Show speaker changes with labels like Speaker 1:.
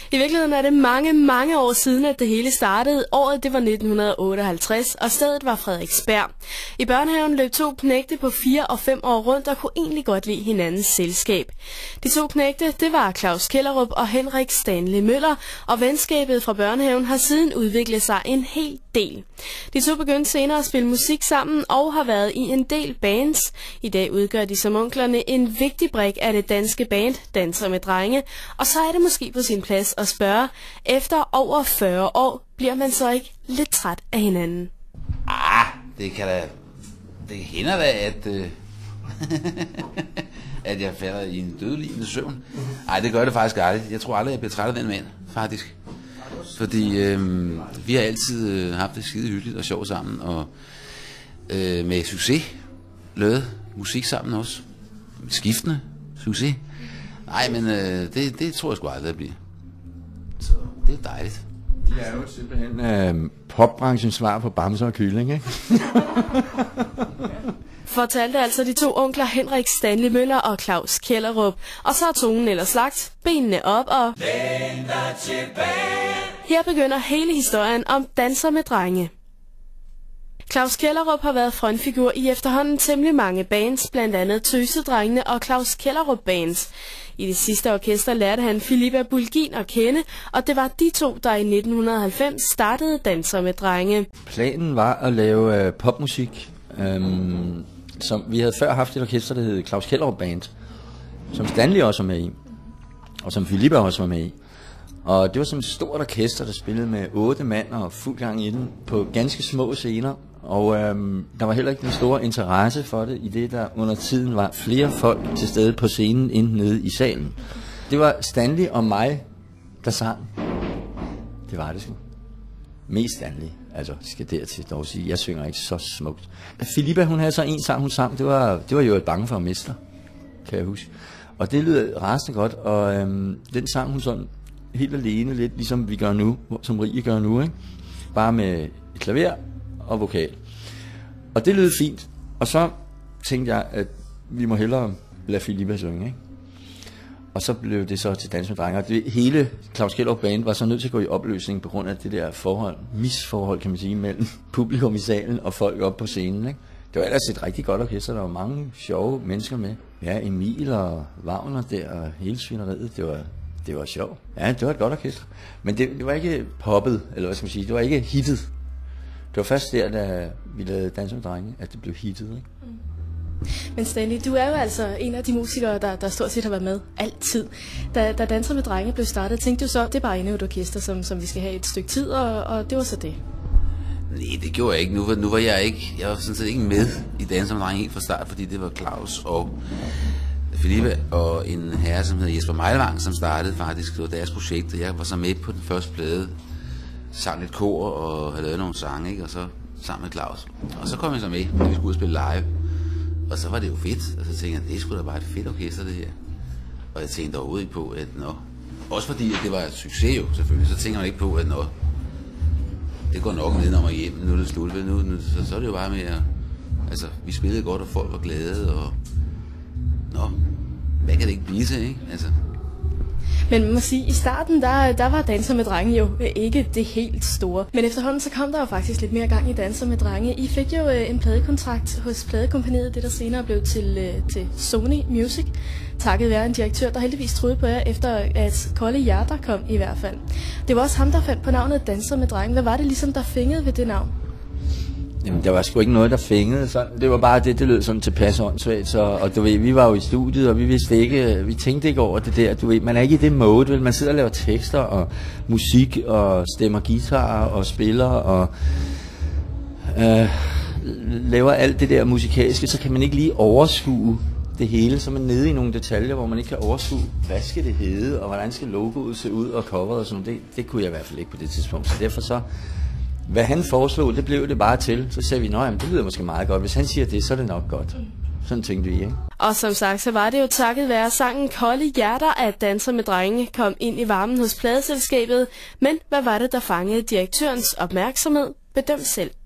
Speaker 1: I virkeligheden er det mange år siden, at det hele startede. Året det var 1958, og stedet var Frederiksberg. I børnehaven løb to knægte på 4 og 5 år rundt og kunne egentlig godt lide hinandens selskab. De to knægte, det var Claus Kellerup og Henrik Stanley Møller, og venskabet fra børnehaven har siden udviklet sig en hel del. De to begyndte senere at spille musik sammen og har været i en del bands. I dag udgør de som onklerne en vigtig brik af det danske band Danser med Drenge, og så er det måske på sin plads at spørge, efter over 40 år, bliver man så ikke lidt træt af hinanden?
Speaker 2: Det hænder da, at jeg falder i en dødelignende søvn. Nej, det gør det faktisk aldrig. Jeg tror aldrig, jeg bliver træt af den mand, faktisk. Fordi vi har altid haft det skide hyggeligt og sjovt sammen, og med succes lavet musik sammen også. Skiftende succes. Nej, men det tror jeg sgu aldrig, det bliver. Så det er dejligt.
Speaker 3: De er jo simpelthen popbranchens svar på bamser og kylling, ikke?
Speaker 1: Fortalte altså de to onkler Henrik Stanley Møller og Claus Kellerup. Og så er tonen ellers lagt, benene op og... Her begynder hele historien om Danser med Drenge. Claus Kellerup har været frontfigur i efterhånden temmelig mange bands, blandt andet Tøsedrengene og Claus Kellerup Bands. I det sidste orkester lærte han Filippa Bulgin at kende, og det var de to, der i 1990 startede Danser med Drenge.
Speaker 3: Planen var at lave popmusik. Som vi havde før haft et orkester, der hed Claus Kellerup Band, som Stanley også var med i, og som Filippa også var med i. Og det var sådan et stort orkester, der spillede med 8 mand og fuld gang i den på ganske små scener. Og der var heller ikke den store interesse for det, i det der under tiden var flere folk til stede på scenen end nede i salen. Det var Stanley og mig, der sang. Det var det sgu. Mest Stanley, altså skal dertil dog sige, jeg synger ikke så smukt. Filippa, hun havde så en sang, hun sang, det var jo et bange for at miste, kan jeg huske. Og det lød rasende godt, og den sang hun sådan helt alene, lidt ligesom vi gør nu, som Rie gør nu, ikke? Bare med et klaver og vokal. Og det lød fint, og så tænkte jeg, at vi må hellere lade Filippa synge, ikke? Og så blev det så til Dans med Drenge. Og hele Claus Kellerup Band var så nødt til at gå i opløsning på grund af det der misforhold, kan man sige, mellem publikum i salen og folk oppe på scenen, ikke? Det var ellers et rigtig godt orkester, der var mange sjove mennesker med. Ja, Emil og Wagner der og hele svineriet, det var sjovt. Ja, det var et godt orkester. Men det var ikke poppet, eller hvad skal man sige, det var ikke hittet. Det var først der, da vi lavede Dans med Drenge, at det blev hittet, ikke?
Speaker 1: Men Stanley, du er jo altså en af de musikere, der stort set har været med altid. Da Danser med Drenge blev startet, tænkte du så, det er bare endnu et orkester, som vi skal have et stykke tid, og det var så det?
Speaker 2: Nej, det gjorde jeg ikke. Nu var jeg var sådan set ikke med i Danser med Drenge helt fra start, fordi det var Claus og Filippa og en herre, som hedder Jesper Meilvang, som startede faktisk, det var deres projekt, og jeg var så med på den første plade, sang lidt kor og havde lavet nogle sange, ikke? Og så sammen med Claus. Og så kom jeg så med, når vi skulle ud og spille live. Og så var det jo fedt, og så tænkte jeg, det skulle da bare et fedt orkester, det her. Og jeg tænkte overhovedet ikke på, at også fordi at det var et succes jo, selvfølgelig, så tænker man ikke på, at det går nok ned, når man hjem, nu er det slut, så er det jo bare med at, altså, vi spillede godt, og folk var glade, og hvad kan det ikke blive til, ikke? Altså.
Speaker 1: Men man må sige, i starten, der var Danser med Drenge jo ikke det helt store. Men efterhånden, så kom der jo faktisk lidt mere gang i Danser med Drenge. I fik jo en pladekontrakt hos pladekompaniet, det der senere blev til Sony Music. Takket være en direktør, der heldigvis troede på jer, efter at Kolde Hjerter kom i hvert fald. Det var også ham, der fandt på navnet Danser med Drenge. Hvad var det ligesom, der fængede ved det navn?
Speaker 3: Jamen, der var sgu ikke noget, der fængede. Så det var bare det lød sådan tilpas åndssvagt. Og du ved, vi var jo i studiet, og vi tænkte ikke over det der. Du ved, man er ikke i det mode, vel? Man sidder og laver tekster og musik og stemmer guitar og spiller og laver alt det der musikalske, så kan man ikke lige overskue det hele, så er man nede i nogle detaljer, hvor man ikke kan overskue, hvad skal det hedde, og hvordan skal logoet se ud og coveret og sådan noget. Det kunne jeg i hvert fald ikke på det tidspunkt. Så derfor så, hvad han foreslog, det blev det bare til. Så sagde vi, jamen, det lyder måske meget godt. Hvis han siger det, så er det nok godt. Sådan tænkte vi, ikke?
Speaker 1: Og som sagt, så var det jo takket være sangen Kolde Hjerter, at Danser med Drenge kom ind i varmen hos pladeselskabet. Men hvad var det, der fangede direktørens opmærksomhed? Bedøm selv.